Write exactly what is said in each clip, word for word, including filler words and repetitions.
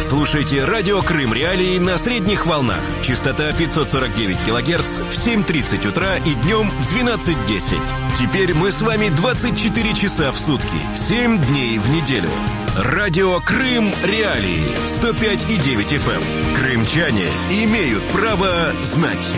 Слушайте радио Крым Реалии на средних волнах. Частота пятьсот сорок девять килогерц в семь тридцать утра и днем в двенадцать десять. Теперь мы с вами двадцать четыре часа в сутки, семь дней в неделю. Радио Крым Реалии сто пять и девять эф эм. Крымчане имеют право знать.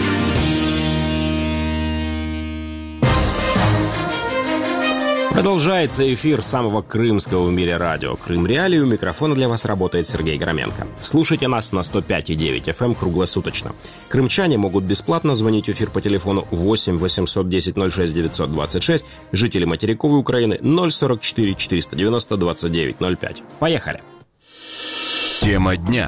Продолжается эфир самого крымского в мире радио «Крым Реалии». У микрофона для вас работает Сергей Громенко. Слушайте нас на сто пять и девять эф эм круглосуточно. Крымчане могут бесплатно звонить в эфир по телефону восемь восемьсот десять ноль шесть девятьсот двадцать шесть, жители материковой Украины ноль сорок четыре четыреста девяносто двадцать девять ноль пять. Поехали! Тема дня.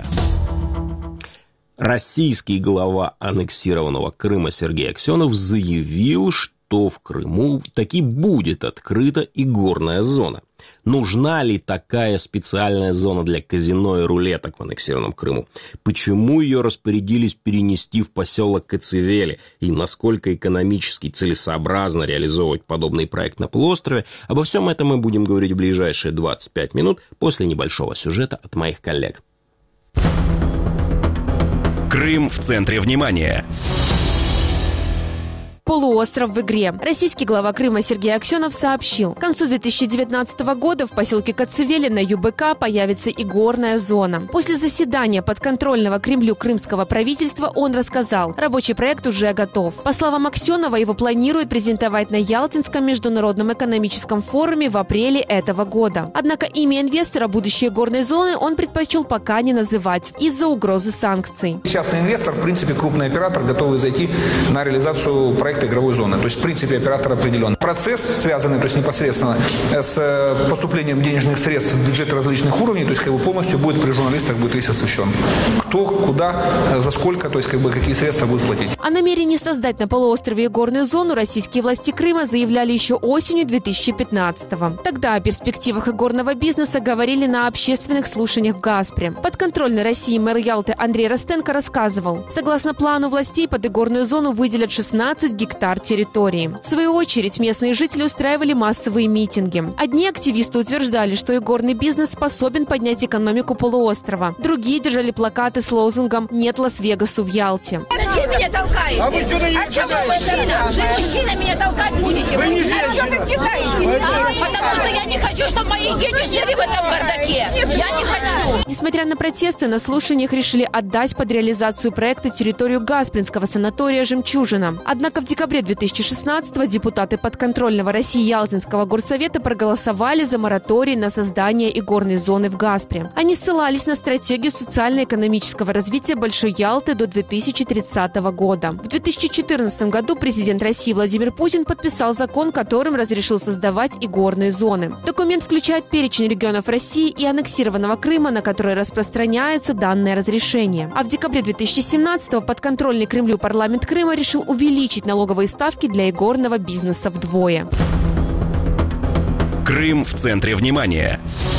Российский глава аннексированного Крыма Сергей Аксенов заявил, что что в Крыму таки будет открыта и горная зона. Нужна ли такая специальная зона для казино и рулеток в аннексированном Крыму? Почему ее распорядились перенести в поселок Коцевели? И насколько экономически целесообразно реализовывать подобный проект на полуострове? Обо всем этом мы будем говорить в ближайшие двадцать пять минут после небольшого сюжета от моих коллег. Крым в центре внимания. Полуостров в игре. Российский глава Крыма Сергей Аксенов сообщил, к концу две тысячи девятнадцатого года в поселке Коцевели на ю бэ ка появится и горная зона. После заседания подконтрольного Кремлю крымского правительства он рассказал, рабочий проект уже готов. По словам Аксенова, его планируют презентовать на Ялтинском международном экономическом форуме в апреле этого года. Однако имя инвестора будущей горной зоны он предпочел пока не называть из-за угрозы санкций. Частный инвестор, в принципе, крупный оператор, готовый зайти на реализацию проекта игровой зоны. То есть, в принципе, оператор определен. Процесс, связанный, то есть непосредственно с поступлением денежных средств в бюджет различных уровней, то есть, как бы полностью будет при журналистах будет весь освещен. Кто, куда, за сколько, то есть, как бы, какие средства будут платить. О намерении создать на полуострове горную зону российские власти Крыма заявляли еще осенью две тысячи пятнадцатого. Тогда о перспективах игорного бизнеса говорили на общественных слушаниях в Газпре. Подконтрольный России мэр Ялты Андрей Ростенко рассказывал, согласно плану властей под игорную зону выделят шестнадцать гектар территории. В свою очередь, местные жители устраивали массовые митинги. Одни активисты утверждали, что игорный бизнес способен поднять экономику полуострова. Другие держали плакаты с лозунгом «Нет Лас-Вегасу в Ялте». Зачем меня толкаете? А вы что на А что вы мужчина? Же мужчина меня толкать будете? Вы не А что женщина. ты кидаешь? А, потому что я не хочу, чтобы мои дети жили в этом бардаке. Я не хочу. Несмотря на протесты, на слушаниях решили отдать под реализацию проекта территорию Гаспринского санатория «Жемчужина». Однако в декабре две тысячи шестнадцатого депутаты подконтрольного России Ялтинского горсовета проголосовали за мораторий на создание игорной зоны в Газпре. Они ссылались на стратегию социально-экономического развития Большой Ялты до две тысячи тридцатого года. В две тысячи четырнадцатом году президент России Владимир Путин подписал закон, которым разрешил создавать игорные зоны. Документ включает перечень регионов России и аннексированного Крыма, на который распространяется данное разрешение. А в декабре две тысячи семнадцатого подконтрольный Кремлю парламент Крыма решил увеличить налоговые ставки для игорного бизнеса вдвое. Крым в центре внимания.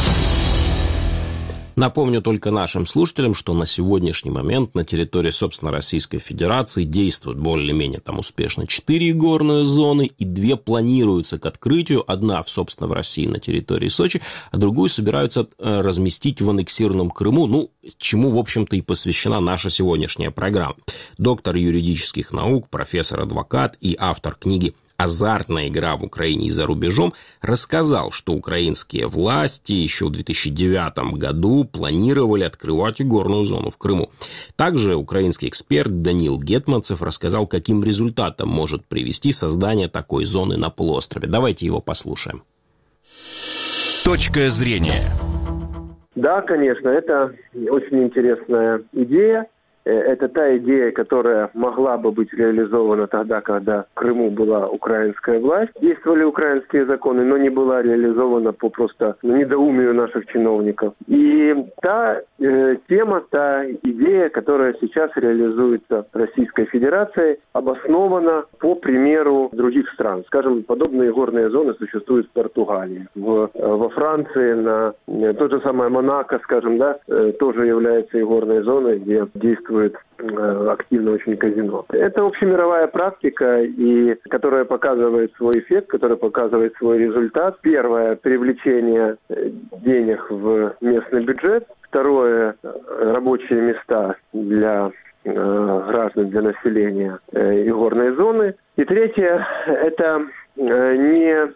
Напомню только нашим слушателям, что на сегодняшний момент на территории, собственно, Российской Федерации действуют более-менее там успешно четыре игорные зоны, и две планируются к открытию. Одна, собственно, в России на территории Сочи, а другую собираются разместить в аннексированном Крыму, ну, чему, в общем-то, и посвящена наша сегодняшняя программа. Доктор юридических наук, профессор-адвокат и автор книги «Азартная игра в Украине и за рубежом» рассказал, что украинские власти еще в две тысячи девятом году планировали открывать игорную зону в Крыму. Также украинский эксперт Даниил Гетманцев рассказал, каким результатом может привести создание такой зоны на полуострове. Давайте его послушаем. Точка зрения. Да, конечно, это очень интересная идея. Это та идея, которая могла бы быть реализована тогда, когда в Крыму была украинская власть. Действовали украинские законы, но не была реализована по просто недоумию наших чиновников. И та э, тема, та идея, которая сейчас реализуется Российской Федерацией, обоснована по примеру других стран. Скажем, подобные горные зоны существуют в Португалии, в, во Франции, на то же самое Монако, скажем, да, э, тоже является игорной зоной, где действует активно очень казино. Это общемировая практика, и которая показывает свой эффект, которая показывает свой результат. Первое – привлечение денег в местный бюджет. Второе – рабочие места для граждан, для населения игорной зоны. И третье – это не,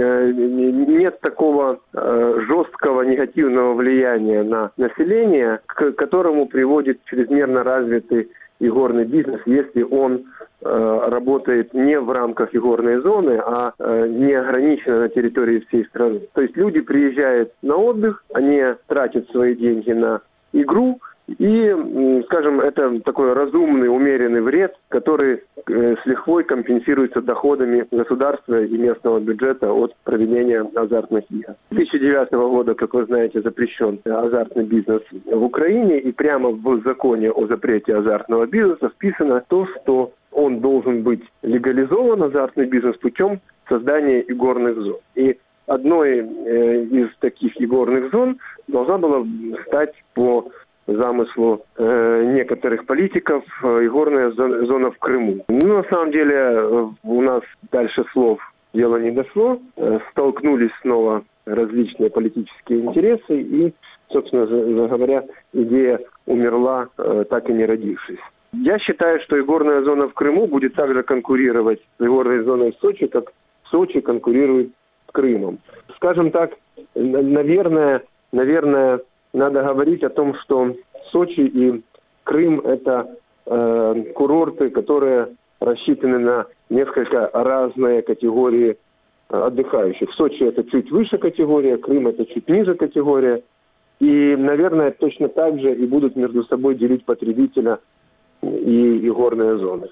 нет такого жесткого негативного влияния на население, к которому приводит чрезмерно развитый игорный бизнес, если он работает не в рамках игорной зоны, а не ограниченно на территории всей страны. То есть люди приезжают на отдых, они тратят свои деньги на игру, и, скажем, это такой разумный, умеренный вред, который с лихвой компенсируется доходами государства и местного бюджета от проведения азартных игр. С две тысячи девятого года, как вы знаете, запрещен азартный бизнес в Украине, и прямо в законе о запрете азартного бизнеса вписано то, что он должен быть легализован, азартный бизнес, путем создания игорных зон. И одной э, из таких игорных зон должна была стать по замыслу э, некоторых политиков э, игорная зона, зона в Крыму. Ну, на самом деле, э, у нас дальше слов дело не дошло. Э, столкнулись снова различные политические интересы, и, собственно говоря, идея умерла, э, так и не родившись. Я считаю, что игорная зона в Крыму будет также конкурировать с игорной зоной в Сочи, как Сочи конкурирует с Крымом. Скажем так, наверное, наверное, надо говорить о том, что Сочи и Крым – это э, курорты, которые рассчитаны на несколько разные категории отдыхающих. В Сочи это чуть выше категория, Крым это чуть ниже категория. И, наверное, точно так же и будут между собой делить потребителя и игорные зоны.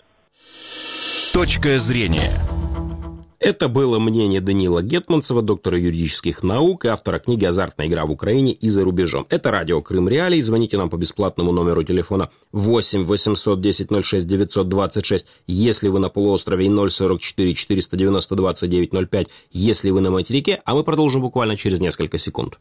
Точка зрения. Это было мнение Даниила Гетманцева, доктора юридических наук и автора книги «Азартная игра в Украине и за рубежом». Это радио Крым Реалии. Звоните нам по бесплатному номеру телефона восемь восемьсот десять ноль шесть девятьсот двадцать шесть, если вы на полуострове, и ноль сорок четыре четыреста девяносто двадцать девять ноль пять, если вы на материке. А мы продолжим буквально через несколько секунд.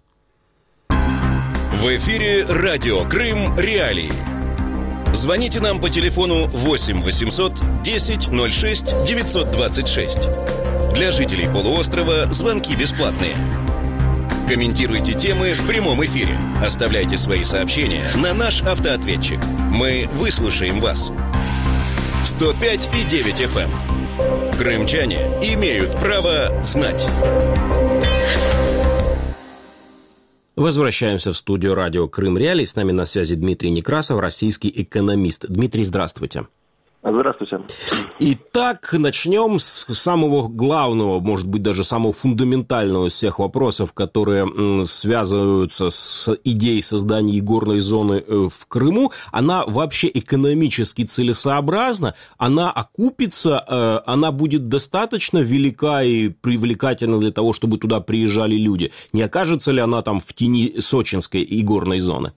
В эфире радио Крым Реалии. Звоните нам по телефону восемь восемьсот десять ноль шесть девятьсот двадцать шесть. Для жителей полуострова звонки бесплатные. Комментируйте темы в прямом эфире. Оставляйте свои сообщения на наш автоответчик. Мы выслушаем вас. сто пять и девять эф эм. Крымчане имеют право знать. Возвращаемся в студию радио Крым Реалии. С нами на связи Дмитрий Некрасов, российский экономист. Дмитрий, здравствуйте. Здравствуйте. Итак, начнем с самого главного, может быть, даже самого фундаментального из всех вопросов, которые связываются с идеей создания игорной зоны в Крыму. Она вообще экономически целесообразна? Она окупится? Она будет достаточно велика и привлекательна для того, чтобы туда приезжали люди? Не окажется ли она там в тени сочинской игорной зоны?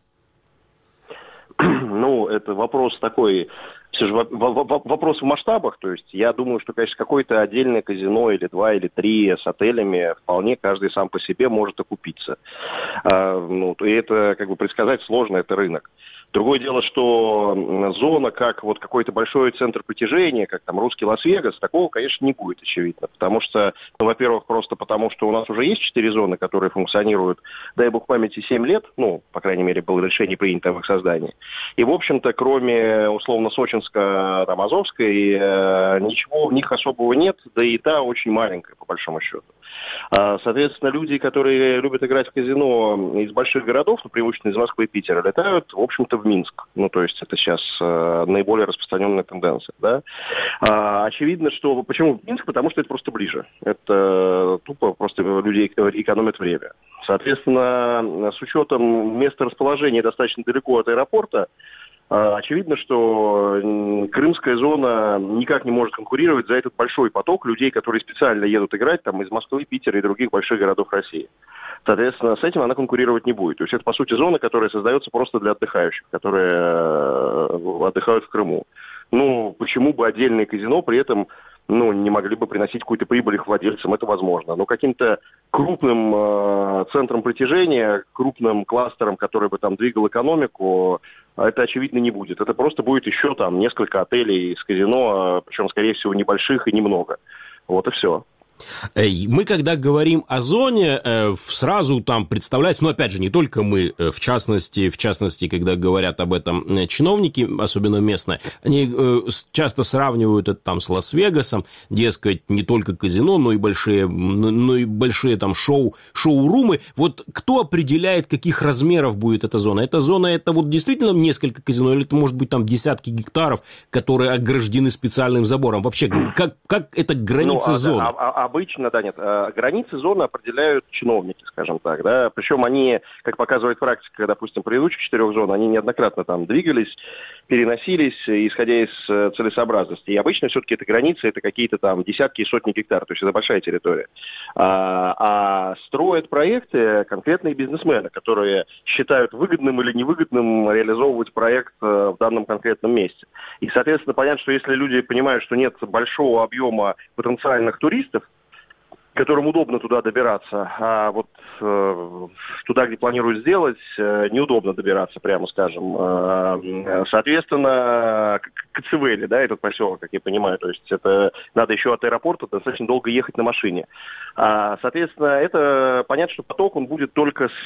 Ну, это вопрос такой... Все же вопрос в масштабах, то есть я думаю, что, конечно, какое-то отдельное казино или два, или три с отелями вполне каждый сам по себе может окупиться. А, ну, и это, как бы, предсказать сложно, это рынок. Другое дело, что зона, как вот какой-то большой центр притяжения, как там русский Лас-Вегас, такого, конечно, не будет, очевидно. Потому что, ну, во-первых, просто потому, что у нас уже есть четыре зоны, которые функционируют, дай бог памяти, семь лет, ну, по крайней мере, было решение принято в их создании. И, в общем-то, кроме, условно, Сочинска, там, Азовской, э, ничего в них особого нет, да и та очень маленькая, по большому счету. Соответственно, люди, которые любят играть в казино из больших городов, ну, преимущественно из Москвы и Питера, летают, в общем-то, в Минск. Ну, то есть это сейчас э, наиболее распространенная тенденция, да. А, очевидно, что... Почему в Минск? Потому что это просто ближе. Это тупо просто люди экономят время. Соответственно, с учетом места расположения достаточно далеко от аэропорта, очевидно, что крымская зона никак не может конкурировать за этот большой поток людей, которые специально едут играть там из Москвы, Питера и других больших городов России. Соответственно, с этим она конкурировать не будет. То есть это, по сути, зона, которая создается просто для отдыхающих, которые отдыхают в Крыму. Ну, почему бы отдельное казино при этом, ну, не могли бы приносить какую-то прибыль их владельцам, это возможно. Но каким-то крупным э, центром притяжения, крупным кластером, который бы там двигал экономику, это, очевидно, не будет. Это просто будет еще там несколько отелей с казино, причем, скорее всего, небольших и немного. Вот и все. Мы, когда говорим о зоне, сразу там представляется, ну, опять же, не только мы, в частности, в частности, когда говорят об этом чиновники, особенно местные, они часто сравнивают это там с Лас-Вегасом, дескать, не только казино, но и большие, но и большие там шоу, шоу-румы. Вот кто определяет, каких размеров будет эта зона? Эта зона, это вот действительно несколько казино, или это может быть там десятки гектаров, которые ограждены специальным забором? Вообще, как, как это граница ну, зоны? А, а, обычно, да, нет. Границы зоны определяют чиновники, скажем так, да. Причем они, как показывает практика, допустим, предыдущих четырех зон, они неоднократно там двигались, переносились, исходя из целесообразности. И обычно все-таки это границы, это какие-то там десятки и сотни гектаров, то есть это большая территория. А, а строят проекты конкретные бизнесмены, которые считают выгодным или невыгодным реализовывать проект в данном конкретном месте. И, соответственно, понятно, что если люди понимают, что нет большого объема потенциальных туристов, которым удобно туда добираться, а вот э, туда, где планируют сделать, э, неудобно добираться, прямо скажем. Э, соответственно, Коцевели, да, этот поселок, как я понимаю, то есть это надо еще от аэропорта достаточно долго ехать на машине. А, соответственно, это понятно, что поток он будет только с,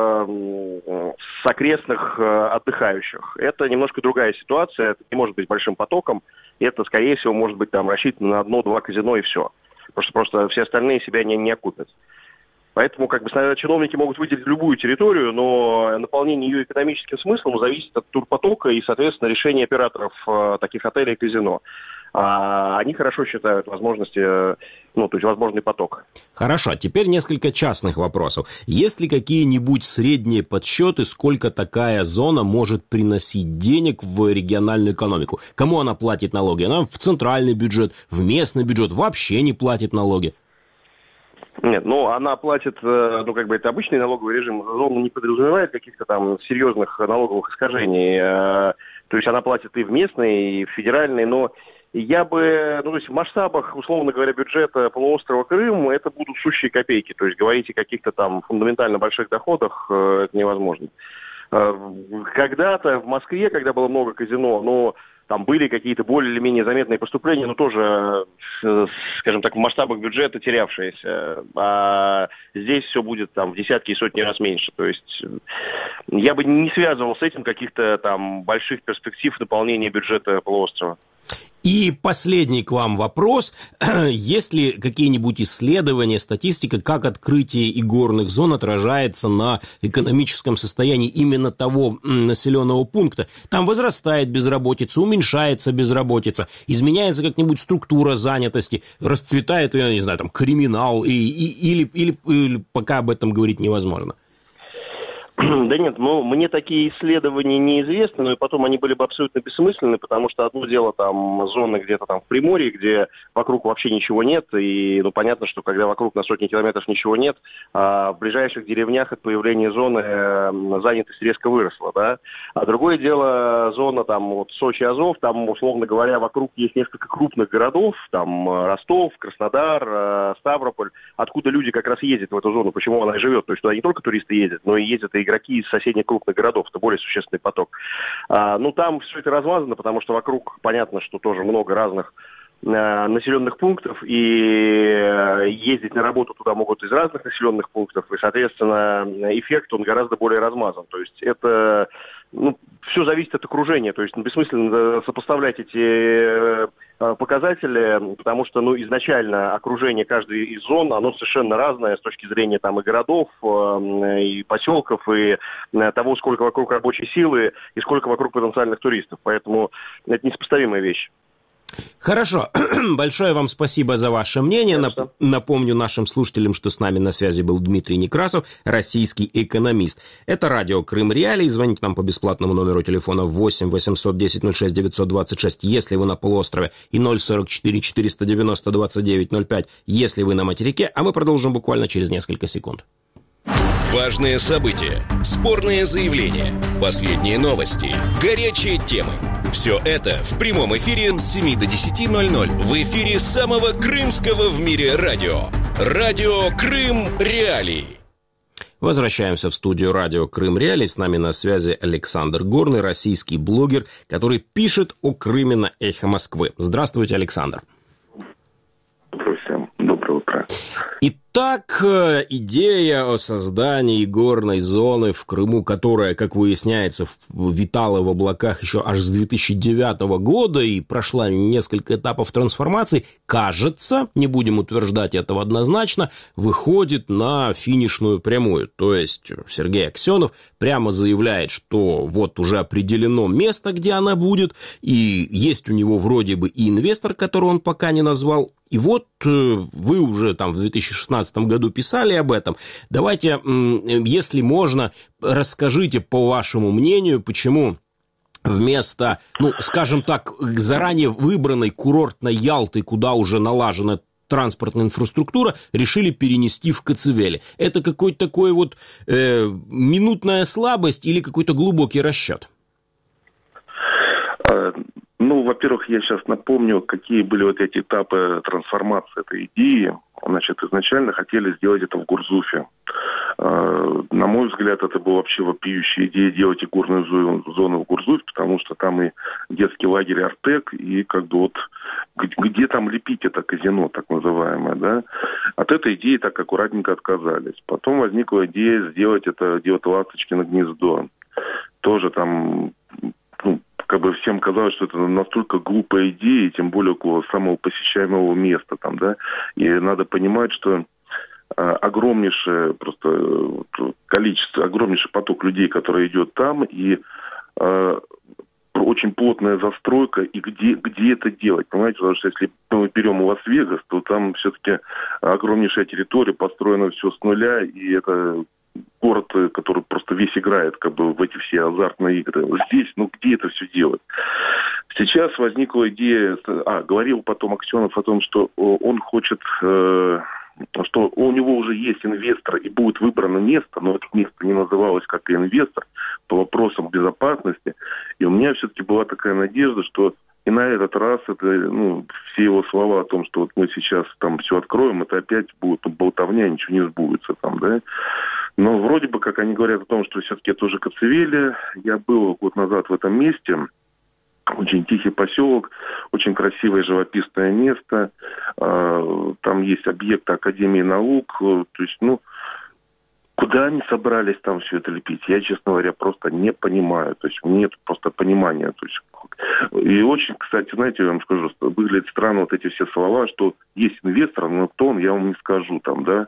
с окрестных отдыхающих. Это немножко другая ситуация, это не может быть большим потоком, это, скорее всего, может быть там рассчитано на одно-два казино и все. Потому что просто все остальные себя не, не окупят. Поэтому, как бы, чиновники могут выделить любую территорию, но наполнение ее экономическим смыслом зависит от турпотока и, соответственно, решения операторов э, таких отелей и казино. А они хорошо считают возможности, ну, то есть возможный поток. Хорошо, теперь несколько частных вопросов. Есть ли какие-нибудь средние подсчеты, сколько такая зона может приносить денег в региональную экономику? Кому она платит налоги? Она в центральный бюджет, в местный бюджет, вообще не платит налоги? Нет, ну, она платит, ну, как бы, это обычный налоговый режим, зона не подразумевает каких-то там серьезных налоговых искажений, то есть она платит и в местный, и в федеральный, но я бы, ну, то есть в масштабах, условно говоря, бюджета полуострова Крым, это будут сущие копейки, то есть говорить о каких-то там фундаментально больших доходах, это невозможно. Когда-то в Москве, когда было много казино, ну, там были какие-то более или менее заметные поступления, но тоже, скажем так, в масштабах бюджета терявшиеся. А здесь все будет там в десятки и сотни раз меньше. То есть я бы не связывал с этим каких-то там больших перспектив наполнения бюджета полуострова. И последний к вам вопрос. Есть ли какие-нибудь исследования, статистика, как открытие игорных зон отражается на экономическом состоянии именно того населенного пункта? Там возрастает безработица, уменьшается безработица, изменяется как-нибудь структура занятости, расцветает, я не знаю, там, криминал, и, и, или, или, или пока об этом говорить невозможно? Да нет, ну, мне такие исследования неизвестны, но и потом они были бы абсолютно бессмысленны, потому что одно дело там зоны где-то там в Приморье, где вокруг вообще ничего нет, и ну понятно, что когда вокруг на сотни километров ничего нет, а в ближайших деревнях от появления зоны э, занятость резко выросла, да. А другое дело зона там вот Сочи-Азов, там, условно говоря, вокруг есть несколько крупных городов, там Ростов, Краснодар, э, Ставрополь, откуда люди как раз ездят в эту зону, почему она и живет, то есть туда не только туристы ездят, но и ездят и игроки из соседних крупных городов, это более существенный поток. А, ну, там все это размазано, потому что вокруг понятно, что тоже много разных а, населенных пунктов, и а, ездить на работу туда могут из разных населенных пунктов, и, соответственно, эффект, он гораздо более размазан. То есть это, ну, все зависит от окружения, то есть бессмысленно сопоставлять эти показатели, потому что, ну, изначально окружение каждой из зон, оно совершенно разное с точки зрения там и городов, и поселков, и того, сколько вокруг рабочей силы, и сколько вокруг потенциальных туристов. Поэтому это несопоставимая вещь. Хорошо. Большое вам спасибо за ваше мнение. Нап- напомню нашим слушателям, что с нами на связи был Дмитрий Некрасов, российский экономист. Это радио Крым Реалии. Звоните нам по бесплатному номеру телефона восемь восемьсот десять ноль шесть девятьсот двадцать шесть, если вы на полуострове, и ноль сорок четыре четыреста девяносто двадцать девять ноль пять, если вы на материке. А мы продолжим буквально через несколько секунд. Важные события, спорные заявления, последние новости, горячие темы. Все это в прямом эфире с семи до десяти ноль ноль в эфире самого крымского в мире радио. Радио Крым Реалии. Возвращаемся в студию радио Крым Реалии. С нами на связи Александр Горный, российский блогер, который пишет о Крыме на Эхо Москвы. Здравствуйте, Александр. Всем доброе утро. Итак, идея о создании горной зоны в Крыму, которая, как выясняется, витала в облаках еще аж с две тысячи девятого года и прошла несколько этапов трансформации, кажется, не будем утверждать этого однозначно, выходит на финишную прямую. То есть Сергей Аксенов прямо заявляет, что вот уже определено место, где она будет, и есть у него вроде бы и инвестор, которого он пока не назвал. И вот вы уже там в две тысячи шестнадцатом году писали об этом. Давайте, если можно, расскажите по вашему мнению, почему вместо, ну, скажем так, заранее выбранной курортной Ялты, куда уже налажена транспортная инфраструктура, решили перенести в Коцевели. Это какой-то такой вот э, минутная слабость или какой-то глубокий расчет? Ну, во-первых, я сейчас напомню, какие были вот эти этапы трансформации этой идеи. Значит, изначально хотели сделать это в Гурзуфе. На мой взгляд, это была вообще вопиющая идея делать и горную зону в Гурзуфе, потому что там и детский лагерь «Артек», и как бы вот где там лепить это казино, так называемое, да. От этой идеи так аккуратненько отказались. Потом возникла идея сделать это, делать «Ласточкино гнездо». Тоже там... Ну, как бы всем казалось, что это настолько глупая идея, и тем более около самого посещаемого места там, да. И надо понимать, что э, огромнейшее просто э, количество, огромнейший поток людей, который идет там, и э, очень плотная застройка, и где, где это делать, понимаете, потому что если мы берем Лас-Вегас, то там все-таки огромнейшая территория, построена все с нуля, и это... город, который просто весь играет как бы в эти все азартные игры. Здесь, ну, где это все делать? Сейчас возникла идея... А, говорил потом Аксенов о том, что он хочет... Э, что у него уже есть инвестор, и будет выбрано место, но это место не называлось как инвестор по вопросам безопасности. И у меня все-таки была такая надежда, что и на этот раз это, ну, все его слова о том, что вот мы сейчас там все откроем, это опять будет болтовня, ничего не сбудется там, да. Но вроде бы, как они говорят о том, что все-таки это уже Коцевели. Я был год назад в этом месте. Очень тихий поселок, очень красивое живописное место. Там есть объекты Академии наук. То есть, ну, куда они собрались там все это лепить, я, честно говоря, просто не понимаю. То есть нет просто понимания. То есть, и очень, кстати, знаете, я вам скажу, что выглядит странно вот эти все слова, что есть инвестор, но кто он, я вам не скажу там, да.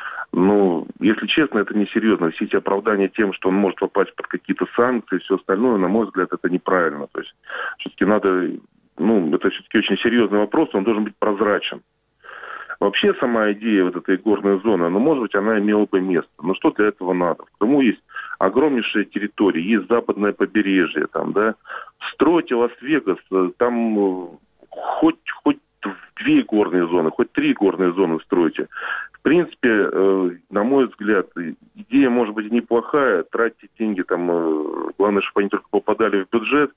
Ну, если честно, это несерьезно. Все эти оправдания тем, что он может попасть под какие-то санкции и все остальное, на мой взгляд, это неправильно. То есть, все-таки надо, ну, это все-таки очень серьезный вопрос, он должен быть прозрачен. Вообще, сама идея вот этой горной зоны, ну, может быть, она имела бы место. Но что для этого надо? В Крыму есть огромнейшая территория, есть западное побережье, там, да. Стройте Лас-Вегас, там хоть, хоть две горные зоны, хоть три горные зоны стройте. В принципе, э, на мой взгляд, идея может быть неплохая, тратьте деньги, там, э, главное, чтобы они только попадали в бюджет.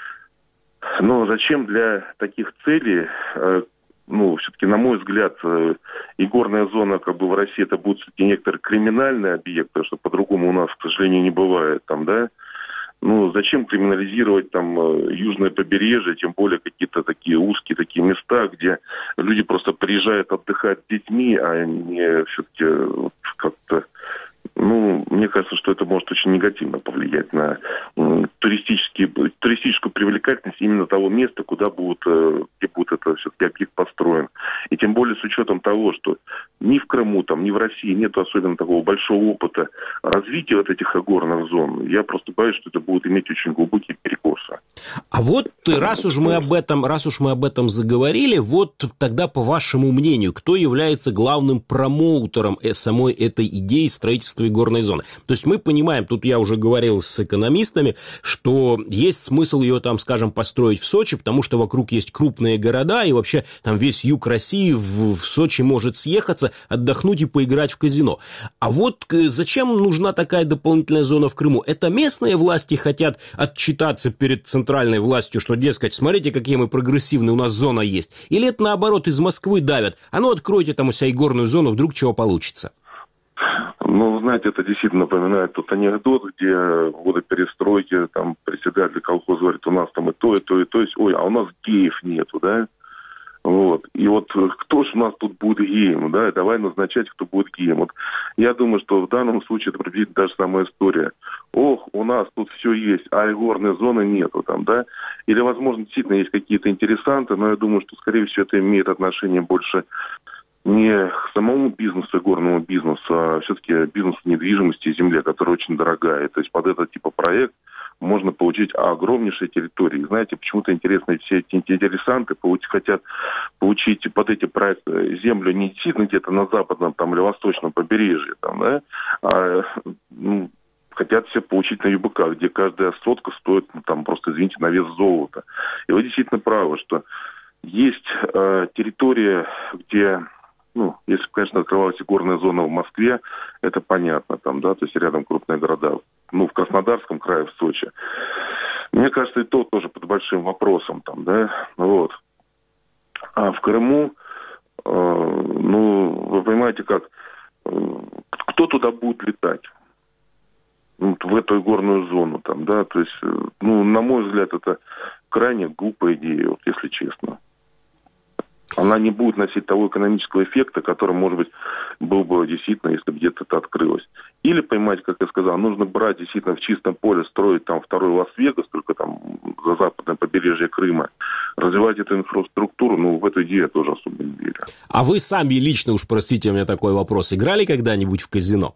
Но зачем для таких целей, э, ну, все-таки, на мой взгляд, э, и горная зона, как бы, в России, это будут все-таки некоторые криминальные объекты, что по-другому у нас, к сожалению, не бывает, там, да. Ну, зачем криминализировать там южное побережье, тем более какие-то такие узкие такие места, где люди просто приезжают отдыхать с детьми, а не все-таки вот как-то... Ну, мне кажется, что это может очень негативно повлиять на м, туристические, туристическую привлекательность именно того места, куда будет, где будет это все-таки объект построен. И тем более с учетом того, что ни в Крыму, там, ни в России нет особенно такого большого опыта развития вот этих горных зон. Я просто боюсь, что это будет иметь очень глубокие перекосы. А вот раз уж мы об этом, раз уж мы об этом заговорили, вот тогда, по вашему мнению, кто является главным промоутером самой этой идеи строительства и горной зоны? То есть мы понимаем, тут я уже говорил с экономистами, что есть смысл ее там, скажем, построить в Сочи, потому что вокруг есть крупные города, и вообще там весь юг России в, в Сочи может съехаться, отдохнуть и поиграть в казино. А вот зачем нужна такая дополнительная зона в Крыму? Это местные власти хотят отчитаться перед центральной властью, что, дескать, смотрите, какие мы прогрессивные, у нас зона есть. Или это, наоборот, из Москвы давят? А ну, откройте там у себя и горную зону, вдруг чего получится. Ну, знаете, это действительно напоминает тот анекдот, где в годы перестройки там председатель колхоза говорит, у нас там и то, и то, и то, есть, ой, а у нас геев нету, да? Вот. И вот кто же у нас тут будет геем, да, давай назначать, кто будет геем. Вот я думаю, что в данном случае это приблизительно та же самая история. Ох, у нас тут все есть, а игорной зоны нету там, да. Или, возможно, действительно есть какие-то интересанты, но я думаю, что, скорее всего, это имеет отношение больше не к самому бизнесу, игорному бизнесу, а все-таки бизнесу недвижимости и земле, которая очень дорогая. То есть под этот типа проект можно получить огромнейшие территории. Знаете, почему-то интересно, все эти интересанты получить, хотят получить под эти проекты землю не действительно где-то на западном там, или восточном побережье, там, да, а ну, хотят все получить на ЮБК, где каждая сотка стоит, ну, там, просто, извините, на вес золота. И вы действительно правы, что есть э, территория, где, ну, если бы, конечно, открывалась игорная зона в Москве, это понятно, там, да, то есть рядом крупные города, ну, в Краснодарском крае, в Сочи. Мне кажется, и то тоже под большим вопросом, там, да, вот. А в Крыму, э, ну, вы понимаете, как, э, кто туда будет летать? Ну, в эту игорную зону, там, да, то есть, ну, на мой взгляд, это крайне глупая идея, вот, если честно. Она не будет носить того экономического эффекта, который, может быть, был бы действительно, если бы где-то это открылось. Или, понимаете, как я сказал, нужно брать действительно в чистом поле, строить там второй Лас-Вегас, только там за западное побережье Крыма, развивать эту инфраструктуру, ну, в эту идею я тоже особо не верю. А вы сами лично, уж простите у меня такой вопрос, играли когда-нибудь в казино?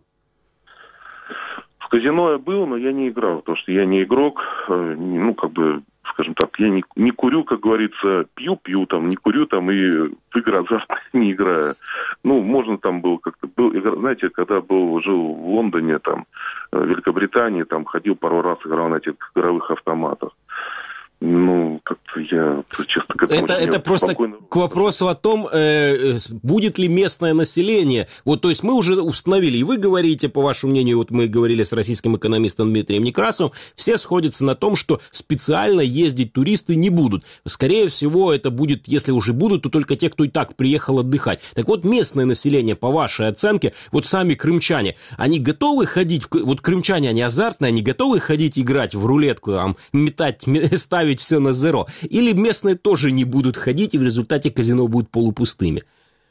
В казино я был, но я не играл, потому что я не игрок, ну, как бы, скажем так, я не, не курю, как говорится, пью-пью, там, не курю, там, и в игры азартные не играю. Ну, можно там был как-то, был, знаете, когда был, жил в Лондоне, там, в Великобритании, там, ходил пару раз, играл на этих игровых автоматах. Ну, как-то я, честно, к этому... Это, это просто спокойно... к вопросу о том, э, будет ли местное население. Вот, то есть мы уже установили, и вы говорите, по вашему мнению, вот мы говорили с российским экономистом Дмитрием Некрасовым, все сходятся на том, что специально ездить туристы не будут. Скорее всего, это будет, если уже будут, то только те, кто и так приехал отдыхать. Так вот, местное население, по вашей оценке, вот сами крымчане, они готовы ходить, в... вот крымчане, они азартные, они готовы ходить играть в рулетку, там, метать, ставить все на зеро? Или местные тоже не будут ходить, и в результате казино будут полупустыми?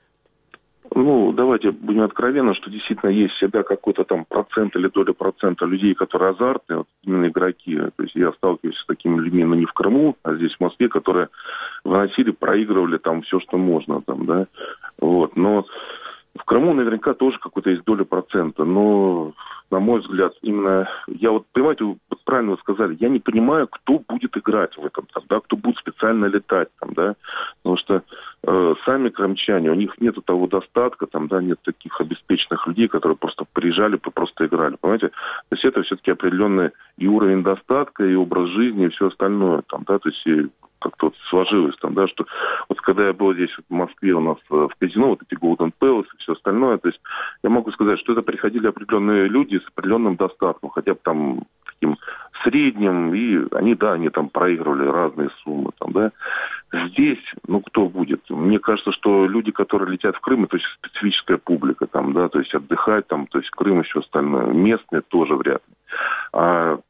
Ну, давайте будем откровенны, что действительно есть всегда какой-то там процент или доля процента людей, которые азартные, вот именно игроки. То есть я сталкиваюсь с такими людьми, но не в Крыму, а здесь в Москве, которые выносили, проигрывали там все, что можно, там, да. Вот. Но в Крыму наверняка тоже какой-то есть доля процента, но, на мой взгляд, именно, я вот, понимаете, вы правильно вы сказали, я не понимаю, кто будет играть в этом, там, да, кто будет специально летать, там, да, потому что э, сами крымчане, у них нету того достатка, там, да, нет таких обеспеченных людей, которые просто приезжали, просто играли, понимаете, то есть это все-таки определенный и уровень достатка, и образ жизни, и все остальное, там, да, то есть и как-то вот сложилось там, да, что вот когда я был здесь в Москве у нас в казино, вот эти Golden Palace и все остальное, то есть я могу сказать, что это приходили определенные люди с определенным достатком, хотя бы там таким средним, и они, да, они там проигрывали разные суммы, там, да. Здесь, ну, кто будет? Мне кажется, что люди, которые летят в Крым, это специфическая публика, там, да, то есть отдыхать, там, то есть Крым и все остальное. Местные тоже вряд ли. А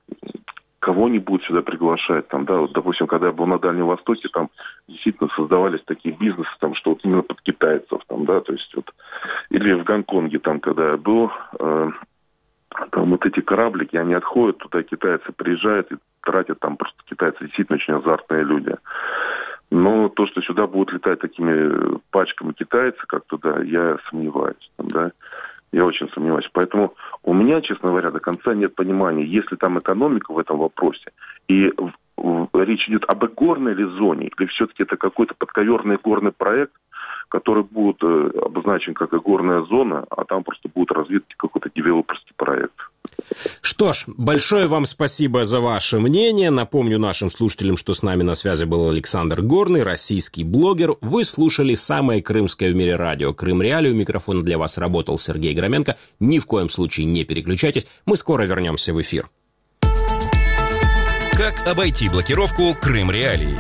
кого не будут сюда приглашать, там, да, вот, допустим, когда я был на Дальнем Востоке, там действительно создавались такие бизнесы, там, что вот именно под китайцев, там, да, то есть вот, или в Гонконге, там, когда я был, э, там вот эти кораблики, они отходят, туда китайцы приезжают и тратят, там просто китайцы действительно очень азартные люди. Но то, что сюда будут летать такими пачками китайцы, как туда, я сомневаюсь, там, да. Я очень сомневаюсь. Поэтому у меня, честно говоря, до конца нет понимания, есть ли там экономика в этом вопросе. И в, в, речь идет об игорной ли зоне, или все-таки это какой-то подковерный игорный проект, который будет э, обозначен как игорная зона, а там просто будет развит какой-то девелоперский проект. Что ж, большое вам спасибо за ваше мнение. Напомню нашим слушателям, что с нами на связи был Александр Горный, российский блогер. Вы слушали самое крымское в мире радио «Крым Реалии». У микрофона для вас работал Сергей Громенко. Ни в коем случае не переключайтесь. Мы скоро вернемся в эфир. Как обойти блокировку «Крым Реалии»?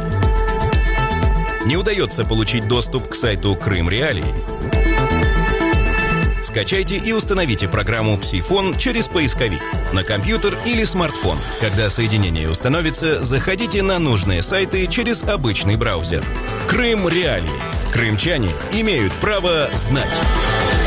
Не удается получить доступ к сайту «Крым Реалии»? Скачайте и установите программу «Псифон» через поисковик на компьютер или смартфон. Когда соединение установится, заходите на нужные сайты через обычный браузер. Крым Реалии. Крымчане имеют право знать.